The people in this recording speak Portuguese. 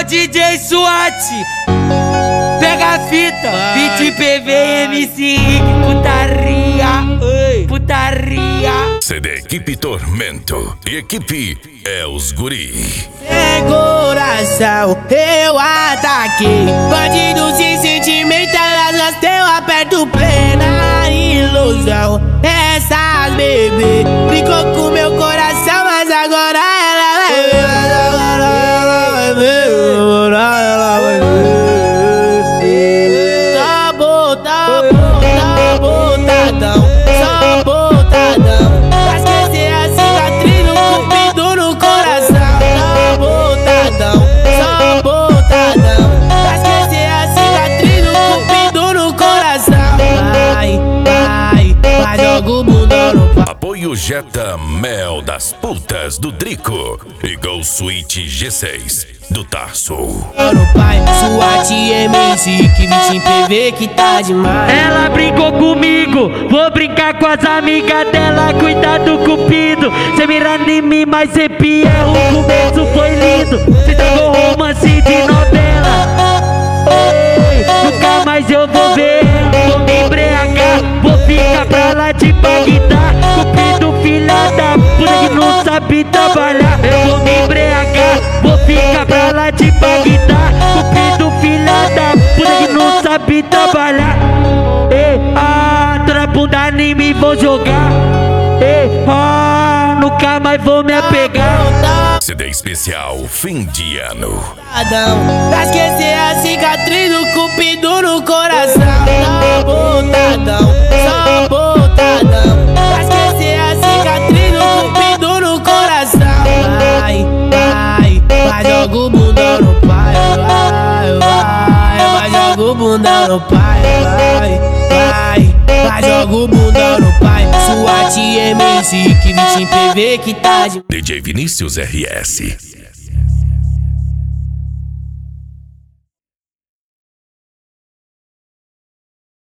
Alô DJ SWAT, pega a fita, Beat PV, MC Rick, putaria, putaria. CD Equipe Tormento e Equipe é os guri. Sem coração eu ataquei, bandido sem sentimento, elas gasteu, aperto plena ilusão. Essas bebê brincou com meu coração, mas agora ela vai ver, tá botadão, só botadão, pra esquecer a cicatriz no cupido no coração. Tá botadão, só botadão, pra esquecer a cicatriz no cupido no coração. Vai, joga o bundão no pau. Apoio Jetta Mel das Putas do Drico e Go Suite G6 do Tarso. No pai, SWAT, MC, que Vitinho PV que tá demais. Ela brincou comigo, vou brincar com as amigas dela. Cuidado, cupido, cê mira em mim, mas cê pia. O começo foi lindo, cê jogou romance de novela. Ei, nunca mais eu vou ver, vou me embriagar, vou ficar pra lá de Bagdá. Cupido, filha da puta que não sabe trabalhar. Eu vou me embriagar, vou ficar pra lá de Bagdá. Cupido, filha da puta que não sabe trabalhar. Toda bunda nem me vou jogar. Nunca mais vou me apegar. CD especial fim de ano. Pra esquecer a cicatriz do cupido no coração. Tá botadão, só botadão, pra esquecer a cicatriz do cupido no coração. Vai, joga o bundão no pai. Vai, joga o bundão no pai. Vai, joga o bundão no pai. SWAT, MC, que Vitinho PV que tá de... DJ Vinícius RS.